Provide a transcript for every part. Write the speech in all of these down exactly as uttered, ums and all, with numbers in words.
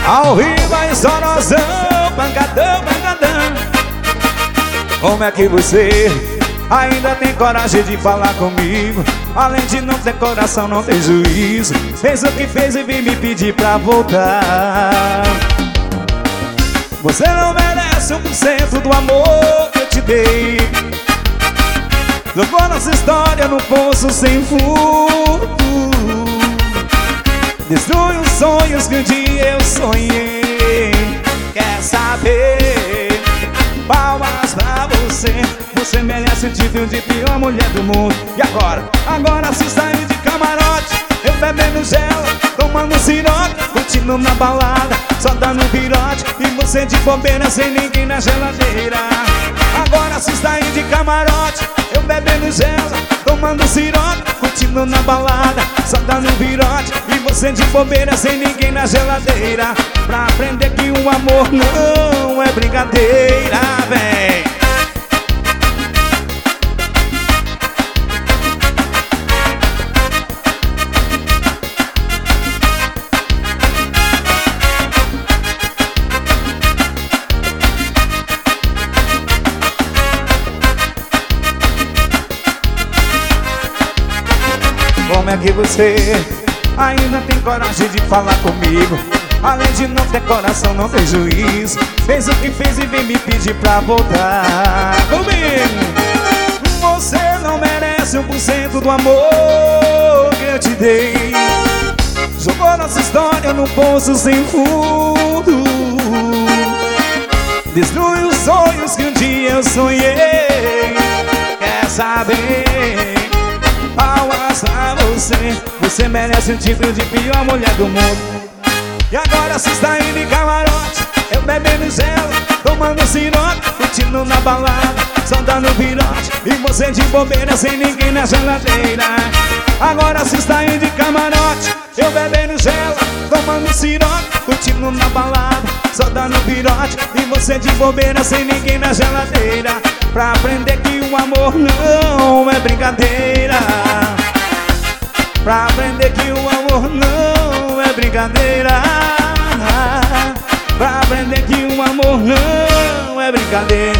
Ao vivo a estourosão, pancadão, pancadão. Como é que você ainda tem coragem de falar comigo? Além de não ter coração, não tem juízo. Fez o que fez e vim me pedir pra voltar. Você não merece um por cento do amor que eu te dei. Jogou nossa história no poço sem fundo. Destrui os sonhos que um dia eu sonhei. Quer saber? Palmas pra você. Você merece o título de pior mulher do mundo. E agora? Agora se sair de camarote, eu bebendo gel, tomando siroque, curtindo na balada, só dando virote, e você de bobeira sem ninguém na geladeira. Agora se sair de camarote, eu bebendo gel, tomando siroque, curtindo na balada, só dando virote, e você de bobeira sem ninguém na geladeira. Pra aprender que o amor não é brincadeira, véi. Como é que você ainda tem coragem de falar comigo? Além de não ter coração, não tem juízo. Fez o que fez e vem me pedir pra voltar comigo. Você não merece um por cento do amor que eu te dei. Jogou nossa história num poço sem fundo. Destrui os sonhos que um dia eu sonhei. Quer saber? Palmas pra você. Você merece o título de pior mulher do mundo. E agora se está indo em camarote, eu bebendo gelo, tomando siroque, curtindo na balada, só dando virote, e você de bobeira sem ninguém na geladeira. Agora se está indo em camarote, eu bebendo gelo, tomando siroque, curtindo na balada, só dando virote, e você de bobeira sem ninguém na geladeira. Pra aprender que o amor não é brincadeira. Pra aprender que o amor não é brincadeira. Pra aprender que o amor não é brincadeira.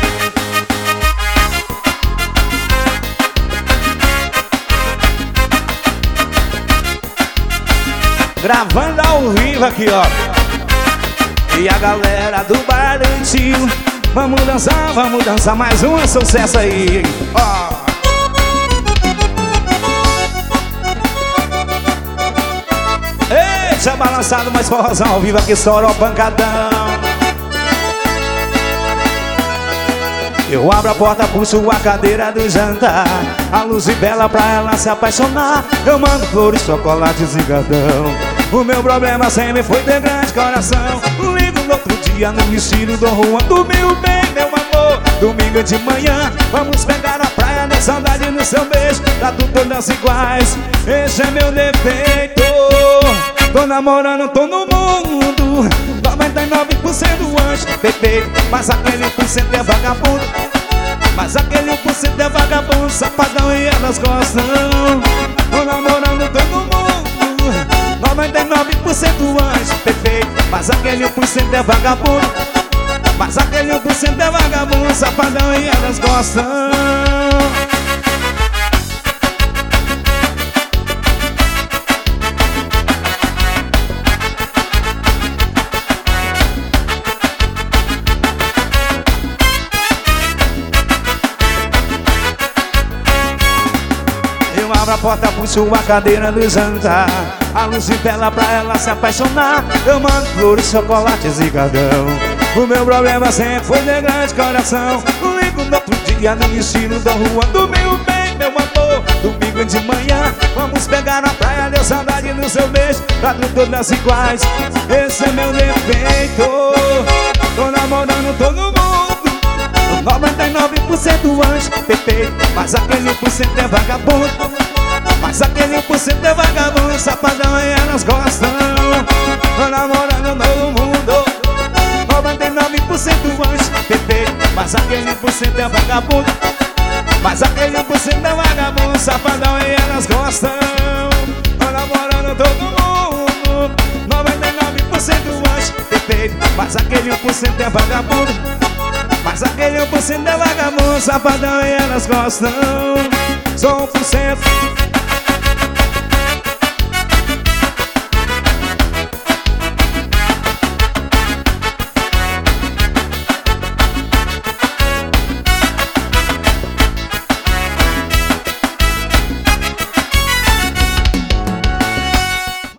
Gravando ao vivo aqui, ó. E a galera do bar antigo, vamos dançar, vamos dançar mais um sucesso aí, ó. Eita, balançado, mais forrozão ao vivo aqui, estourou pancadão. Eu abro a porta, puxo a cadeira do jantar, a luz e bela pra ela se apaixonar. Eu mando flores, chocolates e gardão. O meu problema sempre foi ter grande coração. Ligo no outro dia no estilo do Juan. Dormiu bem, meu amor, domingo de manhã, vamos pegar a praia, na saudade no seu beijo. Tá tudo todas iguais, esse é meu defeito. Tô namorando todo mundo, noventa e nove por cento anjo perfeito, mas aquele um por cento é vagabundo. Mas aquele um por cento é vagabundo, safadão e elas gostam. Tô namorando todo mundo, noventa e nove por cento anjo perfeito, mas aquele um por cento é vagabundo. Mas aquele um por cento é vagabundo, safadão e elas gostam. Abro a porta, puxo a cadeira do jantar, a luz de vela pra ela se apaixonar. Eu mando flores, chocolates e gardão. O meu problema sempre foi ter grande coração. Ligo no outro dia no estilo da rua. Dormiu bem, meu amor, domingo de manhã, vamos pegar a praia, deu saudade no seu beijo. Tá tudo todas iguais, esse é meu defeito. Tô namorando todo mundo, noventa e nove por cento anjo perfeito, mas aquele um por cento é vagabundo. Mas aquele um por cento é vagabundo, safadão e elas gostam. Tô namorando todo mundo, noventa e nove por cento anjo perfeito, mas aquele um por cento é vagabundo. Mas aquele um por cento é vagabundo, safadão e elas gostam. Tô namorando todo mundo, noventa e nove por cento anjo perfeito, Mas aquele um por cento é vagabundo. Mas aquele um por cento é vagabundo, safadão e elas gostam. Sou um por cento